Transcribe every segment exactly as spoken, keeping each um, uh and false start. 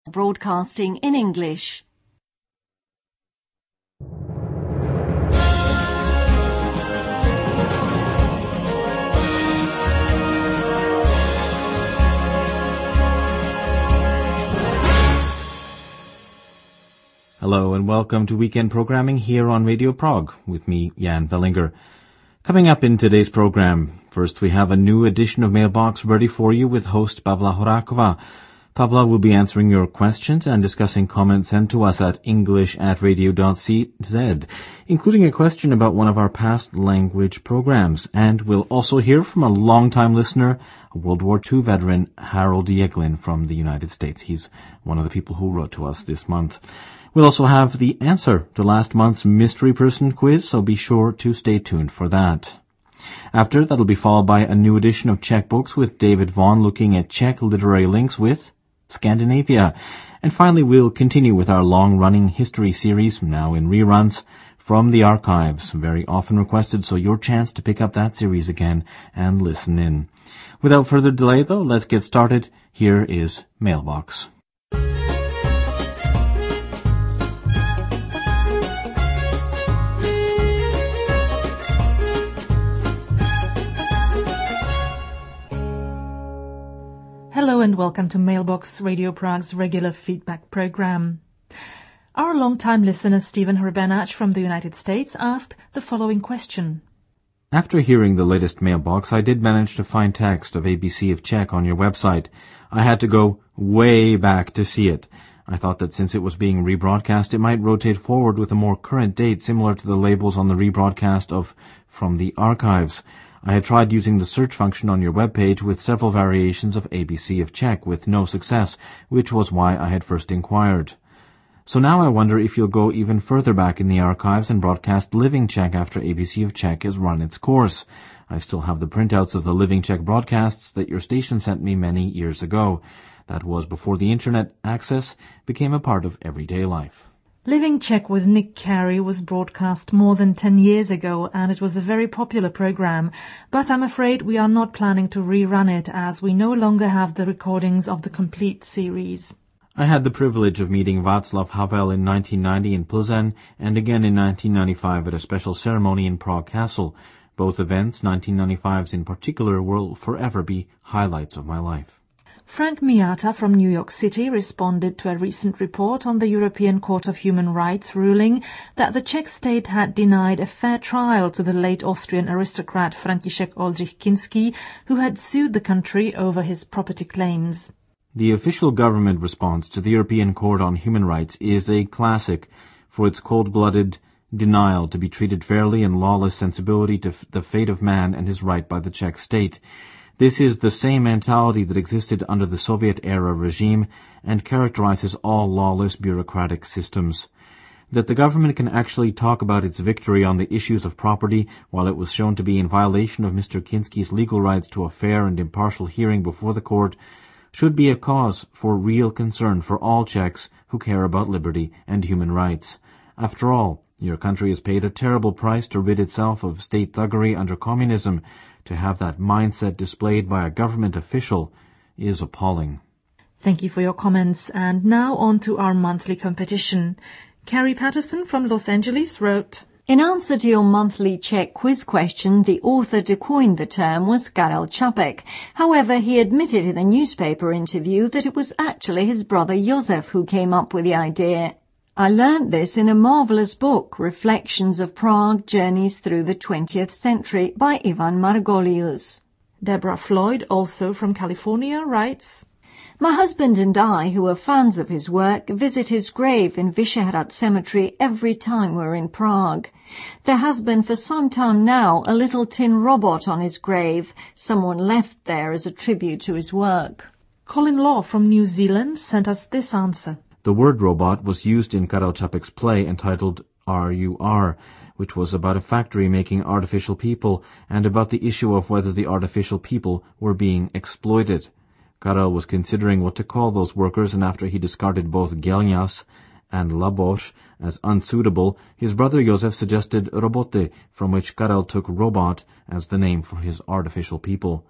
Broadcasting in English. Hello and welcome to weekend programming here on Radio Prague with me, Jan Bellinger. Coming up in today's program, first we have a new edition of Mailbox ready for you with host Pavla Horakova. Pavla will be answering your questions and discussing comments sent to us at english at radio dot c z, including a question about one of our past language programs. And we'll also hear from a long-time listener, a World War Two veteran, Harold Yeglin from the United States. He's one of the people who wrote to us this month. We'll also have the answer to last month's Mystery Person quiz, so be sure to stay tuned for that. After, that'll be followed by a new edition of Czech Books with David Vaughan looking at Czech literary links with Scandinavia. And finally, we'll continue with our long-running history series, now in reruns, From the Archives, very often requested, so your chance to pick up that series again and listen in. Without further delay, though, let's get started. Here is Mailbox. Hello and welcome to Mailbox, Radio Prague's regular feedback program. Our long-time listener Stephen Hrebenach from the United States asked the following question. After hearing the latest Mailbox, I did manage to find text of A B C of Czech on your website. I had to go way back to see it. I thought that since it was being rebroadcast, it might rotate forward with a more current date similar to the labels on the rebroadcast of From the Archives. I had tried using the search function on your webpage with several variations of A B C of Czech with no success, which was why I had first inquired. So now I wonder if you'll go even further back in the archives and broadcast Living Czech after A B C of Czech has run its course. I still have the printouts of the Living Czech broadcasts that your station sent me many years ago. That was before the internet access became a part of everyday life. Living Czech with Nick Carey was broadcast more than ten years ago, and it was a very popular program, but I'm afraid we are not planning to rerun it as we no longer have the recordings of the complete series. I had the privilege of meeting Václav Havel in nineteen ninety in Plzeň and again in nineteen ninety-five at a special ceremony in Prague Castle. Both events, nineteen ninety-five's in particular, will forever be highlights of my life. Frank Miata from New York City responded to a recent report on the European Court of Human Rights ruling that the Czech state had denied a fair trial to the late Austrian aristocrat František Oldřich Kinský, who had sued the country over his property claims. The official government response to the European Court on Human Rights is a classic for its cold-blooded denial to be treated fairly and lawless sensibility to f- the fate of man and his right by the Czech state. This is the same mentality that existed under the Soviet-era regime and characterizes all lawless bureaucratic systems. That the government can actually talk about its victory on the issues of property while it was shown to be in violation of Mister Kinsky's legal rights to a fair and impartial hearing before the court should be a cause for real concern for all Czechs who care about liberty and human rights. After all, your country has paid a terrible price to rid itself of state thuggery under communism. To have that mindset displayed by a government official is appalling. Thank you for your comments, and now on to our monthly competition. Carrie Patterson from Los Angeles wrote, In answer to your monthly Czech quiz question, the author to coin the term was Karel Čapek. However, he admitted in a newspaper interview that it was actually his brother Josef who came up with the idea. I learnt this in a marvellous book, Reflections of Prague, Journeys Through the twentieth Century by Ivan Margolius. Deborah Floyd, also from California, writes, My husband and I, who are fans of his work, visit his grave in Vyšehrad Cemetery every time we're in Prague. There has been for some time now a little tin robot on his grave, someone left there as a tribute to his work. Colin Law from New Zealand sent us this answer. The word robot was used in Karel Čapek's play entitled R U R, which was about a factory making artificial people and about the issue of whether the artificial people were being exploited. Karel was considering what to call those workers, and after he discarded both Gelňas and Laboš as unsuitable, his brother Josef suggested roboty, from which Karel took robot as the name for his artificial people.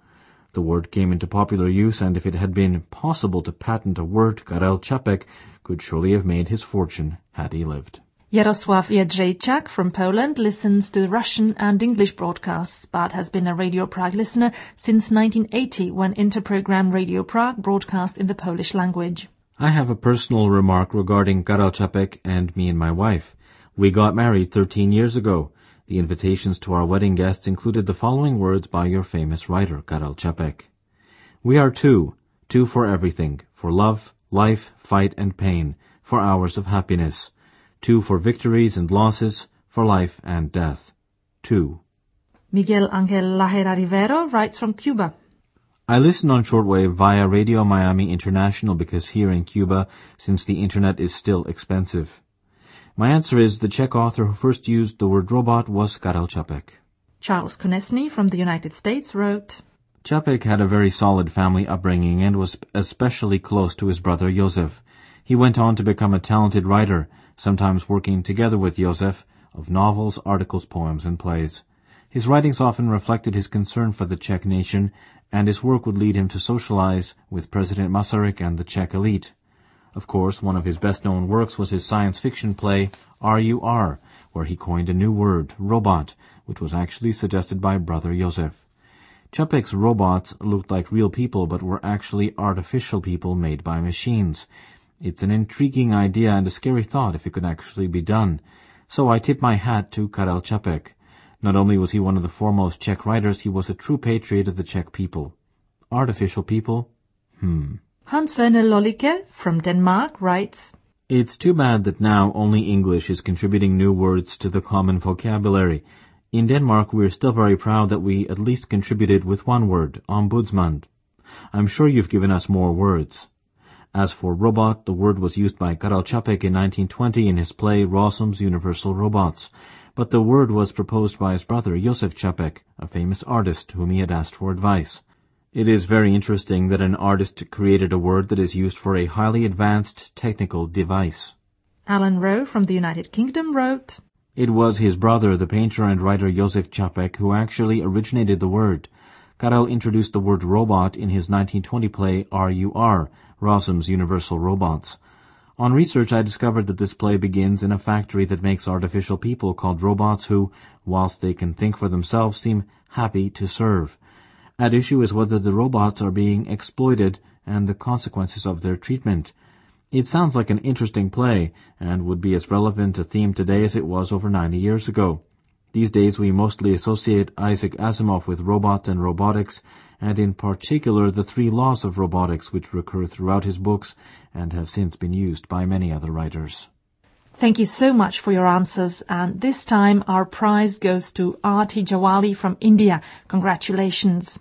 The word came into popular use, and if it had been possible to patent a word, Karel Čapek could surely have made his fortune had he lived. Jarosław Jędrzejczak from Poland listens to Russian and English broadcasts, but has been a Radio Prague listener since nineteen eighty, when Interprogram Radio Prague broadcast in the Polish language. I have a personal remark regarding Karel Čapek and me and my wife. We got married thirteen years ago. The invitations to our wedding guests included the following words by your famous writer, Karel Čapek. We are two, two for everything, for love, life, fight and pain, for hours of happiness. Two for victories and losses, for life and death. Two. Miguel Angel Lajera Rivero writes from Cuba. I listen on shortwave via Radio Miami International because here in Cuba, since the internet is still expensive. My answer is the Czech author who first used the word robot was Karel Čapek. Charles Konecny from the United States wrote, Čapek had a very solid family upbringing and was especially close to his brother Josef. He went on to become a talented writer, sometimes working together with Josef, of novels, articles, poems, and plays. His writings often reflected his concern for the Czech nation, and his work would lead him to socialize with President Masaryk and the Czech elite. Of course, one of his best-known works was his science fiction play, R U R, where he coined a new word, robot, which was actually suggested by brother Josef. Čapek's robots looked like real people, but were actually artificial people made by machines. It's an intriguing idea and a scary thought if it could actually be done. So I tip my hat to Karel Čapek. Not only was he one of the foremost Czech writers, he was a true patriot of the Czech people. Artificial people? Hmm. Hans-Werner Lollicke from Denmark writes, It's too bad that now only English is contributing new words to the common vocabulary. In Denmark, we're still very proud that we at least contributed with one word, ombudsman. I'm sure you've given us more words. As for robot, the word was used by Karel Čapek in nineteen twenty in his play Rossum's Universal Robots, but the word was proposed by his brother Josef Čapek, a famous artist whom he had asked for advice. It is very interesting that an artist created a word that is used for a highly advanced technical device. Alan Rowe from the United Kingdom wrote, It was his brother, the painter and writer Josef Čapek, who actually originated the word. Karel introduced the word robot in his nineteen twenty play R U R, Rossum's Universal Robots. On research, I discovered that this play begins in a factory that makes artificial people called robots who, whilst they can think for themselves, seem happy to serve. At issue is whether the robots are being exploited and the consequences of their treatment. It sounds like an interesting play and would be as relevant a theme today as it was over ninety years ago. These days we mostly associate Isaac Asimov with robots and robotics, and in particular the three laws of robotics, which recur throughout his books and have since been used by many other writers. Thank you so much for your answers, and this time our prize goes to Arti Jawali from India. Congratulations.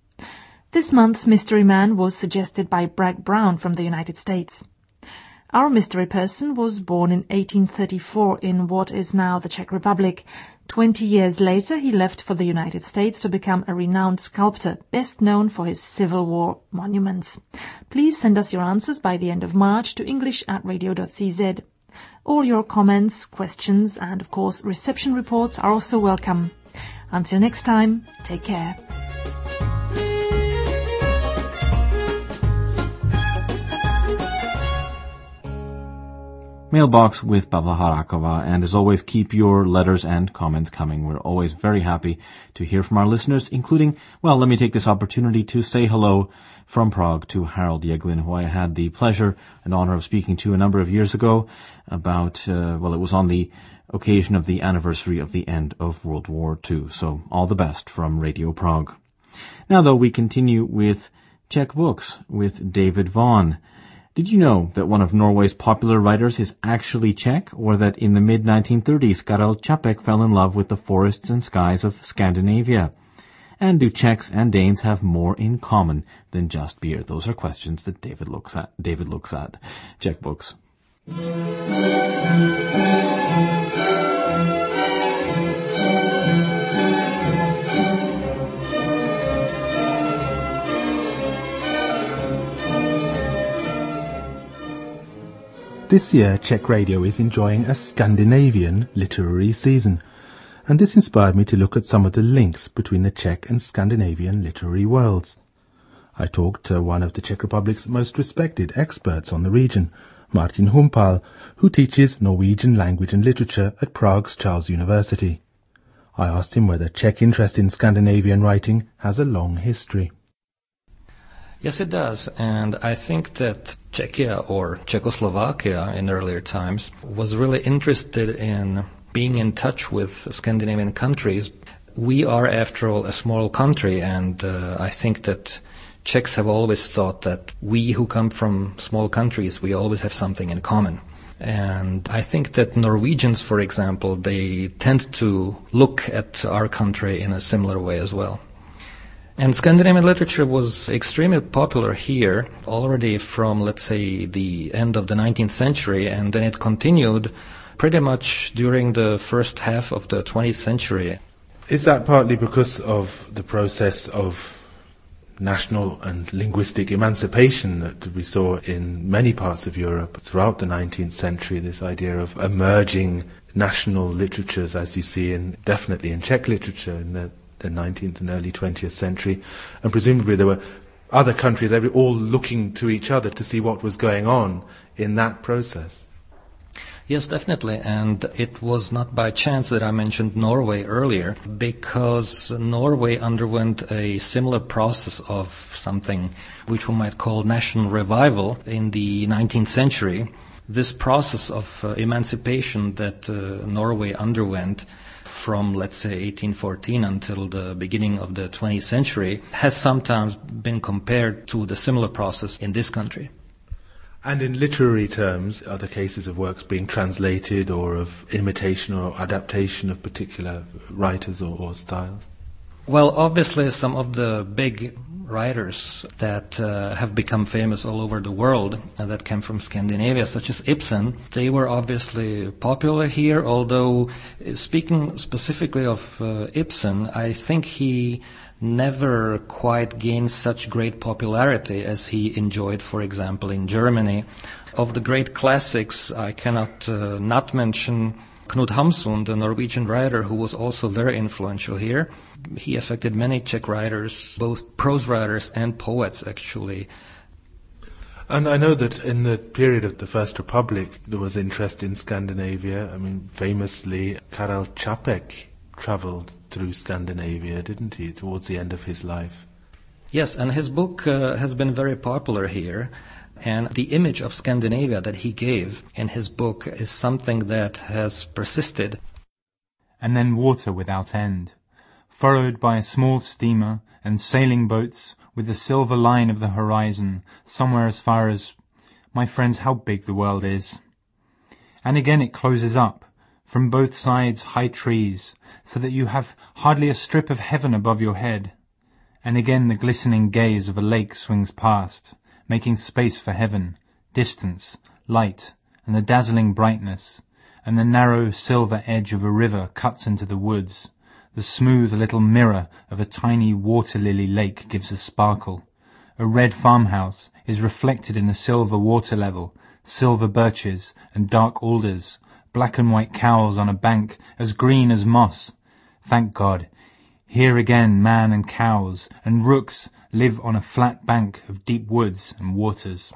This month's Mystery Man was suggested by Bragg Brown from the United States. Our mystery person was born in eighteen thirty-four in what is now the Czech Republic. Twenty years later, he left for the United States to become a renowned sculptor, best known for his Civil War monuments. Please send us your answers by the end of March to english at radio dot c z. All your comments, questions, and of course reception reports are also welcome. Until next time, take care. Mailbox with Pavla Harakova, and as always, keep your letters and comments coming. We're always very happy to hear from our listeners, including, well, let me take this opportunity to say hello from Prague to Harold Yeglin, who I had the pleasure and honor of speaking to a number of years ago about, uh, well, it was on the occasion of the anniversary of the end of World War Two. So all the best from Radio Prague. Now, though, we continue with Czech books with David Vaughan. Did you know that one of Norway's popular writers is actually Czech, or that in the mid nineteen thirties Karel Čapek fell in love with the forests and skies of Scandinavia? And do Czechs and Danes have more in common than just beer? Those are questions that David looks at. David looks at. Czech books. This year, Czech Radio is enjoying a Scandinavian literary season, and this inspired me to look at some of the links between the Czech and Scandinavian literary worlds. I talked to one of the Czech Republic's most respected experts on the region, Martin Humpal, who teaches Norwegian language and literature at Prague's Charles University. I asked him whether Czech interest in Scandinavian writing has a long history. Yes, it does, and I think that Czechia, or Czechoslovakia in earlier times, was really interested in being in touch with Scandinavian countries. We are, after all, a small country, and uh, I think that Czechs have always thought that we who come from small countries, we always have something in common. And I think that Norwegians, for example, they tend to look at our country in a similar way as well. And Scandinavian literature was extremely popular here already from, let's say, the end of the nineteenth century, and then it continued pretty much during the first half of the twentieth century. Is that partly because of the process of national and linguistic emancipation that we saw in many parts of Europe throughout the nineteenth century, this idea of emerging national literatures, as you see in definitely in Czech literature in the, the nineteenth and early twentieth century, and presumably there were other countries every, all looking to each other to see what was going on in that process? Yes, definitely, and it was not by chance that I mentioned Norway earlier, because Norway underwent a similar process of something which we might call national revival in the nineteenth century. This process of uh, emancipation that uh, Norway underwent from, let's say, eighteen fourteen until the beginning of the twentieth century has sometimes been compared to the similar process in this country. And in literary terms, are there cases of works being translated or of imitation or adaptation of particular writers or, or styles? Well, obviously some of the big writers that uh, have become famous all over the world and that came from Scandinavia, such as Ibsen, they were obviously popular here, although speaking specifically of uh, Ibsen, I think he never quite gained such great popularity as he enjoyed, for example, in Germany. Of the great classics, I cannot uh, not mention Knut Hamsun, the Norwegian writer who was also very influential here. He affected many Czech writers, both prose writers and poets, actually. And I know that in the period of the First Republic, there was interest in Scandinavia. I mean, famously, Karel Čapek travelled through Scandinavia, didn't he, towards the end of his life? Yes, and his book uh, has been very popular here. And the image of Scandinavia that he gave in his book is something that has persisted. And then water without end, furrowed by a small steamer and sailing boats with the silver line of the horizon somewhere as far as... My friends, how big the world is. And again it closes up, from both sides high trees, so that you have hardly a strip of heaven above your head. And again the glistening gaze of a lake swings past, making space for heaven, distance, light, and the dazzling brightness, and the narrow silver edge of a river cuts into the woods. The smooth little mirror of a tiny water-lily lake gives a sparkle. A red farmhouse is reflected in the silver water level, silver birches and dark alders, black and white cows on a bank as green as moss. Thank God, here again man and cows and rooks live on a flat bank of deep woods and waters.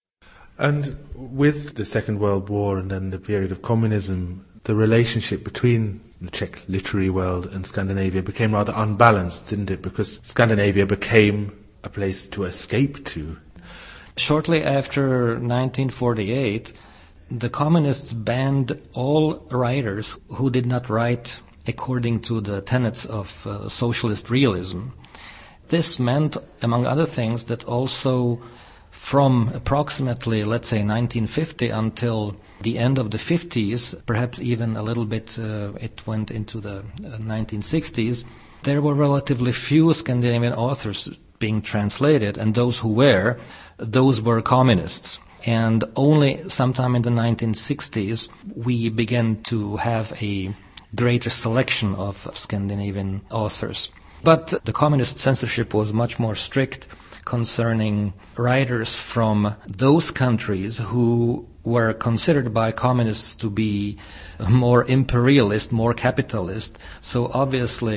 And with the Second World War and then the period of communism, the relationship between the Czech literary world and Scandinavia became rather unbalanced, didn't it? Because Scandinavia became a place to escape to. Shortly after nineteen forty-eight, the communists banned all writers who did not write according to the tenets of uh, socialist realism. This meant, among other things, that also from approximately, let's say, nineteen fifty until the end of the fifties, perhaps even a little bit uh, it went into the uh, nineteen sixties, there were relatively few Scandinavian authors being translated, and those who were, those were communists. And only sometime in the nineteen sixties we began to have a greater selection of Scandinavian authors. But the communist censorship was much more strict concerning writers from those countries who were considered by communists to be more imperialist, more capitalist. So obviously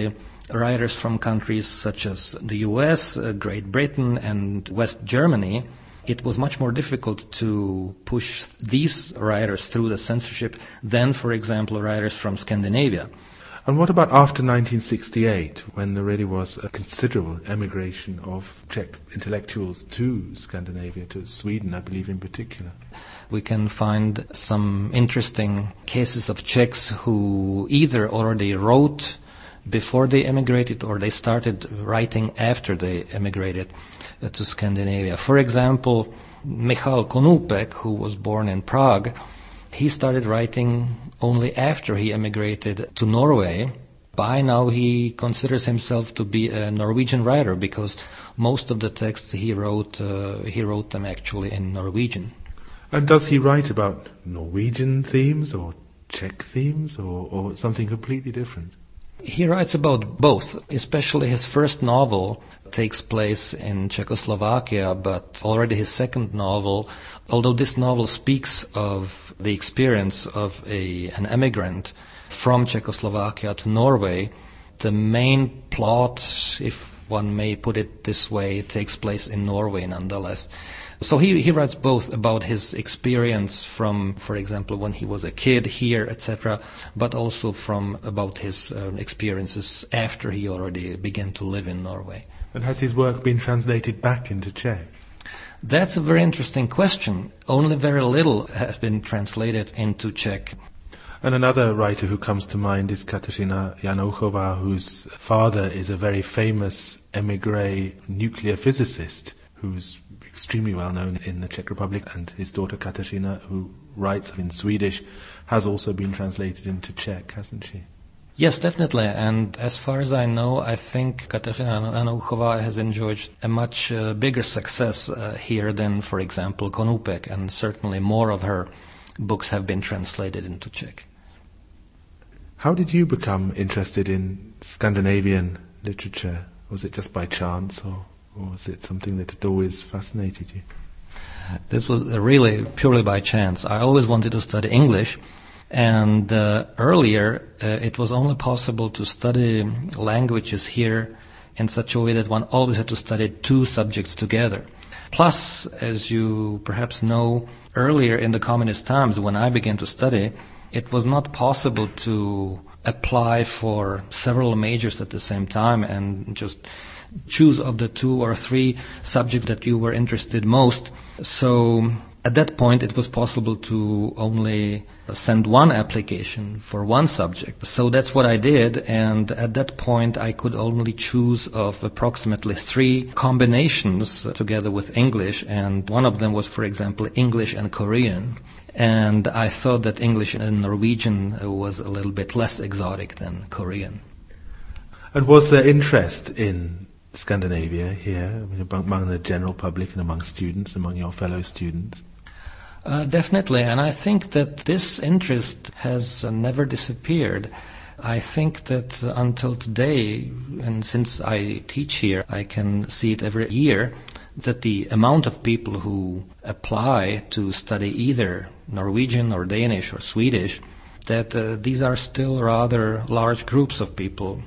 writers from countries such as the U S, uh, Great Britain, and West Germany, it was much more difficult to push these writers through the censorship than, for example, writers from Scandinavia. And what about after nineteen sixty-eight, when there really was a considerable emigration of Czech intellectuals to Scandinavia, to Sweden, I believe in particular? We can find some interesting cases of Czechs who either already wrote before they emigrated or they started writing after they emigrated uh, to Scandinavia. For example, Michal Konupek, who was born in Prague, he started writing only after he emigrated to Norway. By now he considers himself to be a Norwegian writer because most of the texts he wrote, uh, he wrote them actually in Norwegian. And does he write about Norwegian themes or Czech themes or, or something completely different? He writes about both, especially his first novel takes place in Czechoslovakia, but already his second novel, although this novel speaks of the experience of a, an emigrant from Czechoslovakia to Norway, the main plot, if one may put it this way, takes place in Norway nonetheless. So he, he writes both about his experience from, for example, when he was a kid here, et cetera, but also from about his uh, experiences after he already began to live in Norway. And has his work been translated back into Czech? That's a very interesting question. Only very little has been translated into Czech. And another writer who comes to mind is Kateřina Janouchová, whose father is a very famous émigré nuclear physicist who's extremely well known in the Czech Republic, and his daughter Kateřina, who writes in Swedish, has also been translated into Czech, hasn't she? Yes, definitely. And as far as I know, I think Kateřina Janouchová has enjoyed a much uh, bigger success uh, here than, for example, Konupek, and certainly more of her books have been translated into Czech. How did you become interested in Scandinavian literature? Was it just by chance, or, or was it something that had always fascinated you? This was really purely by chance. I always wanted to study English, and uh, earlier uh, it was only possible to study languages here in such a way that one always had to study two subjects together. Plus, as you perhaps know, earlier in the communist times when I began to study, it was not possible to apply for several majors at the same time and just choose of the two or three subjects that you were interested most. So at that point it was possible to only send one application for one subject. So that's what I did, and at that point I could only choose of approximately three combinations together with English, and one of them was, for example, English and Korean. And I thought that English and Norwegian was a little bit less exotic than Korean. And was there interest in Scandinavia here, I mean, among the general public and among students, among your fellow students? Uh, definitely, and I think that this interest has uh, never disappeared. I think that uh, until today, and since I teach here, I can see it every year, that the amount of people who apply to study either Norwegian or Danish or Swedish, that uh, these are still rather large groups of people.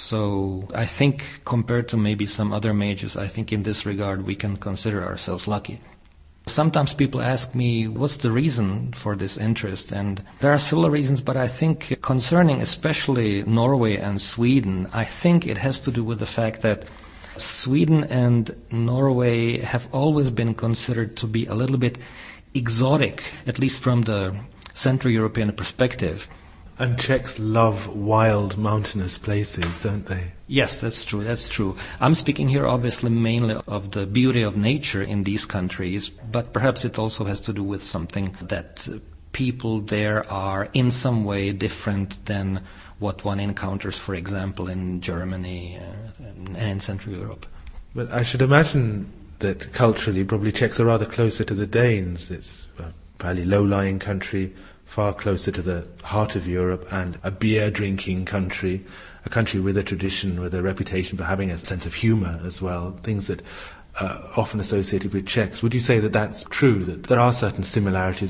So I think compared to maybe some other majors, I think in this regard we can consider ourselves lucky. Sometimes people ask me, what's the reason for this interest? And there are several reasons, but I think concerning especially Norway and Sweden, I think it has to do with the fact that Sweden and Norway have always been considered to be a little bit exotic, at least from the Central European perspective. And Czechs love wild mountainous places, don't they? Yes, that's true, that's true. I'm speaking here obviously mainly of the beauty of nature in these countries, but perhaps it also has to do with something that people there are in some way different than what one encounters, for example, in Germany uh, and in Central Europe. But I should imagine that culturally probably Czechs are rather closer to the Danes. It's a fairly low-lying country, far closer to the heart of Europe, and a beer-drinking country, a country with a tradition, with a reputation for having a sense of humour as well, things that are often associated with Czechs. Would you say that that's true, that there are certain similarities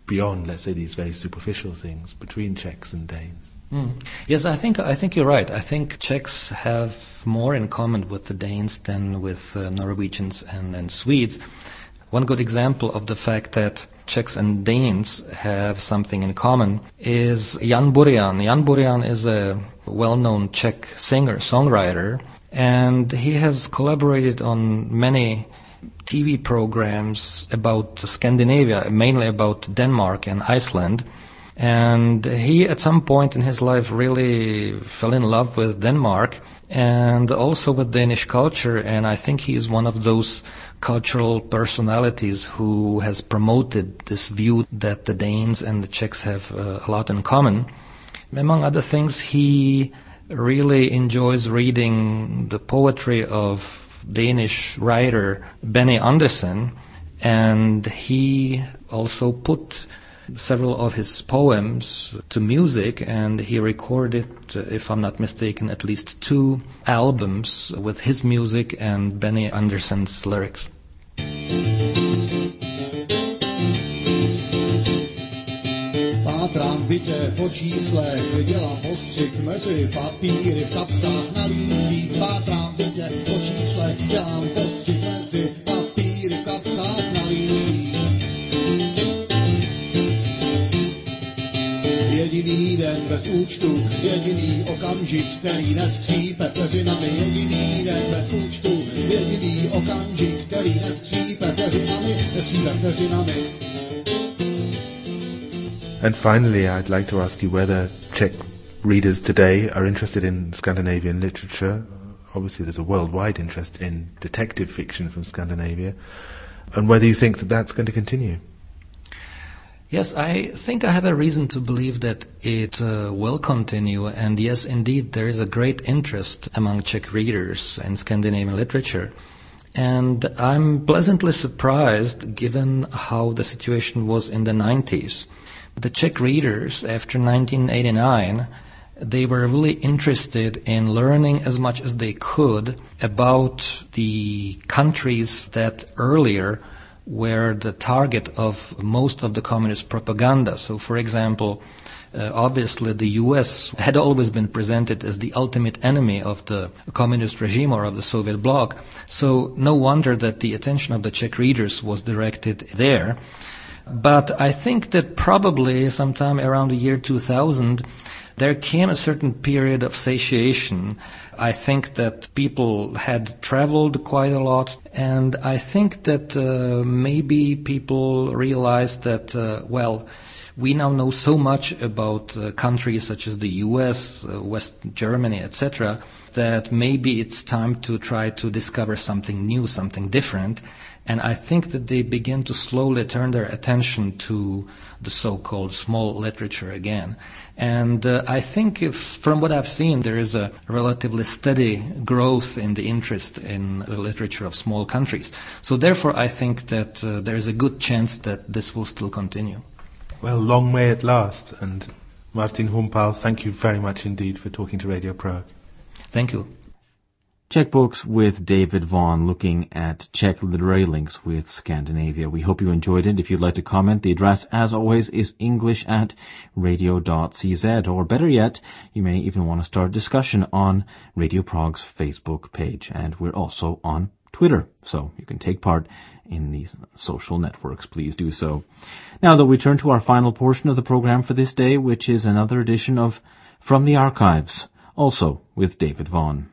beyond, let's say, these very superficial things between Czechs and Danes? Mm. Yes, I think I think you're right. I think Czechs have more in common with the Danes than with uh, Norwegians and, and Swedes. One good example of the fact that Czechs and Danes have something in common is Jan Burian. Jan Burian is a well-known Czech singer, songwriter, and he has collaborated on many T V programs about Scandinavia, mainly about Denmark and Iceland. And he, at some point in his life, really fell in love with Denmark and also with Danish culture. And I think he is one of those cultural personalities who has promoted this view that the Danes and the Czechs have uh, a lot in common. Among other things, he really enjoys reading the poetry of Danish writer Benny Andersen, and he also put several of his poems to music, and he recorded, if I'm not mistaken, at least two albums with his music and Benny Andersen's lyrics. Pátrám v bytě po číslech, dělám postřik mezi papíry v kapsách na límcích. Pátrám v bytě po číslech, dělám postřik mezi papíry v kapsách na límcích. Jediný den bez účtu, jediný okamžik, který neskřípe vteřinami. Jediný den bez účtu, jediný okamžik, který neskřípe vteřinami, neskřípe vteřinami. And finally, I'd like to ask you whether Czech readers today are interested in Scandinavian literature. Obviously, there's a worldwide interest in detective fiction from Scandinavia, and whether you think that that's going to continue. Yes, I think I have a reason to believe that it uh, will continue, and yes, indeed, there is a great interest among Czech readers in Scandinavian literature. And I'm pleasantly surprised given how the situation was in the nineties. The Czech readers, after nineteen eighty-nine, they were really interested in learning as much as they could about the countries that earlier were the target of most of the communist propaganda. So, for example, uh, obviously the U S had always been presented as the ultimate enemy of the communist regime or of the Soviet bloc. So no wonder that the attention of the Czech readers was directed there. But I think that probably sometime around the year two thousand, there came a certain period of satiation. I think that people had traveled quite a lot, and I think that uh, maybe people realized that, uh, well, we now know so much about uh, countries such as the U S, uh, West Germany, et cetera, that maybe it's time to try to discover something new, something different. And I think that they begin to slowly turn their attention to the so-called small literature again. And uh, I think if, from what I've seen, there is a relatively steady growth in the interest in the literature of small countries. So therefore, I think that uh, there is a good chance that this will still continue. Well, long may it last. And Martin Humpal, thank you very much indeed for talking to Radio Prague. Thank you. Czech Books with David Vaughan, looking at Czech literary links with Scandinavia. We hope you enjoyed it. If you'd like to comment, the address, as always, is english at radio dot c z. Or better yet, you may even want to start a discussion on Radio Prague's Facebook page. And we're also on Twitter, so you can take part in these social networks. Please do so. Now, though, we turn to our final portion of the program for this day, which is another edition of From the Archives, also with David Vaughan.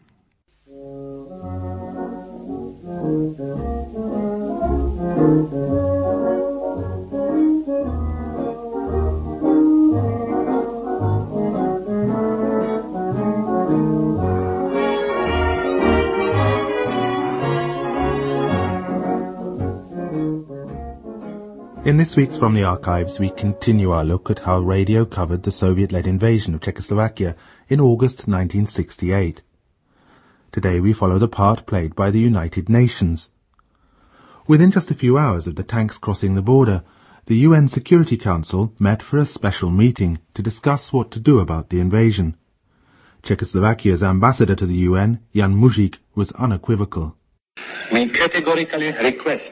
In this week's From the Archives, we continue our look at how radio covered the Soviet-led invasion of Czechoslovakia in August nineteen sixty-eight. Today we follow the part played by the United Nations. Within just a few hours of the tanks crossing the border, the U N Security Council met for a special meeting to discuss what to do about the invasion. Czechoslovakia's ambassador to the U N, Jan Mužík, was unequivocal. We categorically request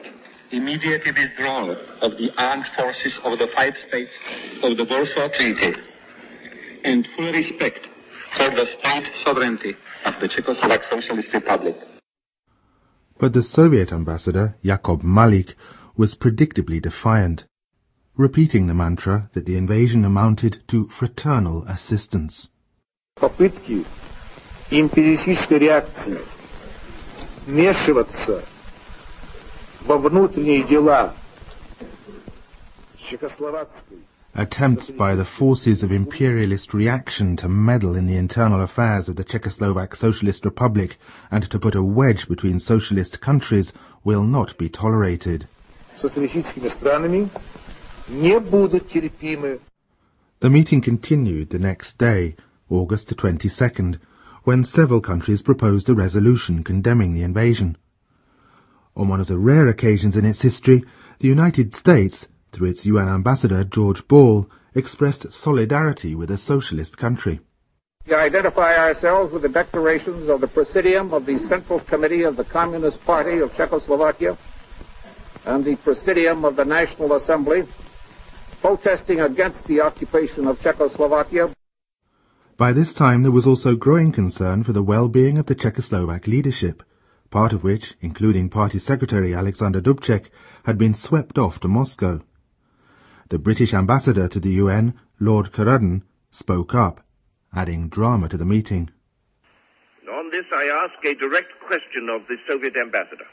immediate withdrawal of the armed forces of the five states of the Warsaw Treaty, and full respect for the state sovereignty of the Czechoslovak Socialist Republic. But the Soviet ambassador, Jakub Malik, was predictably defiant, repeating the mantra that the invasion amounted to fraternal assistance. Попытки империалистической реакции вмешиваться во внутренние дела Czechoslovakian. Attempts by the forces of imperialist reaction to meddle in the internal affairs of the Czechoslovak Socialist Republic and to put a wedge between socialist countries will not be tolerated. Социалистическими странами не будут терпимы. The meeting continued the next day, August the twenty-second, when several countries proposed a resolution condemning the invasion. On one of the rare occasions in its history, the United States, through its U N ambassador George Ball, expressed solidarity with a socialist country. We identify ourselves with the declarations of the Presidium of the Central Committee of the Communist Party of Czechoslovakia and the Presidium of the National Assembly, protesting against the occupation of Czechoslovakia. By this time there was also growing concern for the well-being of the Czechoslovak leadership, part of which, including Party Secretary Alexander Dubček, had been swept off to Moscow. The British ambassador to the U N, Lord Caradon, spoke up, adding drama to the meeting. On this I ask a direct question of the Soviet ambassador.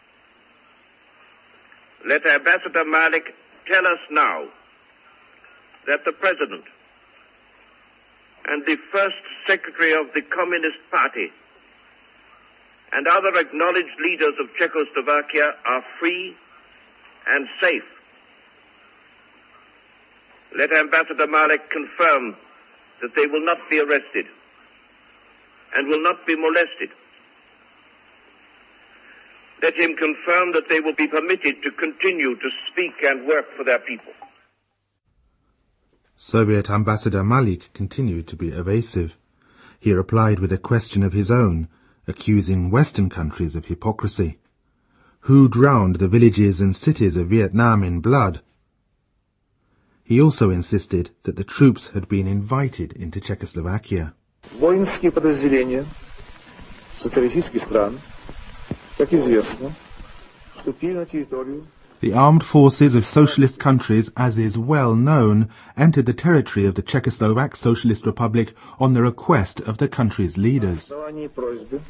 Let Ambassador Malik tell us now that the President and the First Secretary of the Communist Party and other acknowledged leaders of Czechoslovakia are free and safe. Let Ambassador Malik confirm that they will not be arrested and will not be molested. Let him confirm that they will be permitted to continue to speak and work for their people. Soviet Ambassador Malik continued to be evasive. He replied with a question of his own, accusing Western countries of hypocrisy. Who drowned the villages and cities of Vietnam in blood? He also insisted that the troops had been invited into Czechoslovakia. Воинские подразделения социалистических стран, как известно, вступили на территорию. The armed forces of socialist countries, as is well known, entered the territory of the Czechoslovak Socialist Republic on the request of the country's leaders. The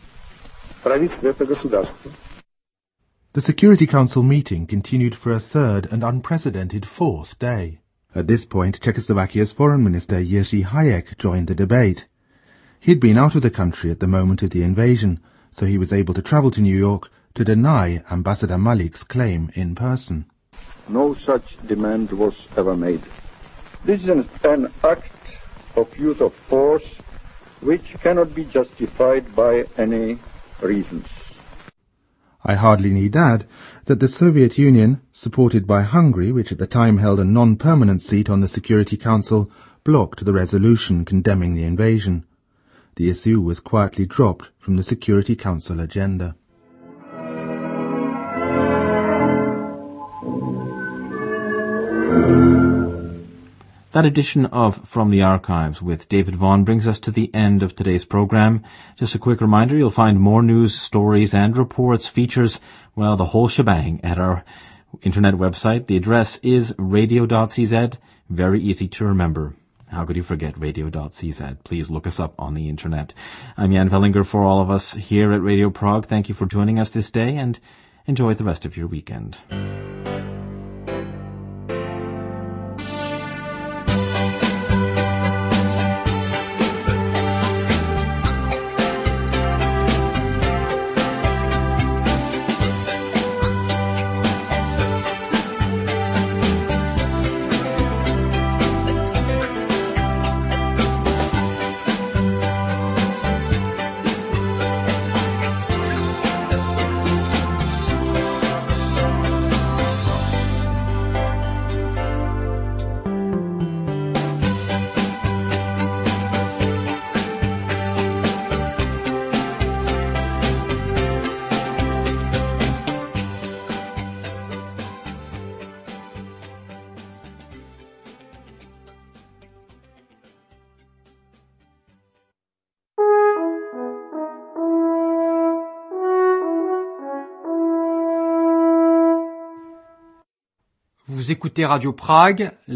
Security Council meeting continued for a third and unprecedented fourth day. At this point, Czechoslovakia's Foreign Minister Jiří Hájek joined the debate. He had been out of the country at the moment of the invasion, so he was able to travel to New York to deny Ambassador Malik's claim in person. No such demand was ever made. This is an, an act of use of force which cannot be justified by any reasons. I hardly need add that the Soviet Union, supported by Hungary, which at the time held a non-permanent seat on the Security Council, blocked the resolution condemning the invasion. The issue was quietly dropped from the Security Council agenda. That edition of From the Archives with David Vaughan brings us to the end of today's program. Just a quick reminder, you'll find more news, stories and reports, features, well, the whole shebang at our internet website. The address is radio dot c z. Very easy to remember. How could you forget radio dot c z? Please look us up on the internet. I'm Jan Vellinger for all of us here at Radio Prague. Thank you for joining us this day and enjoy the rest of your weekend. Vous écoutez Radio Prague.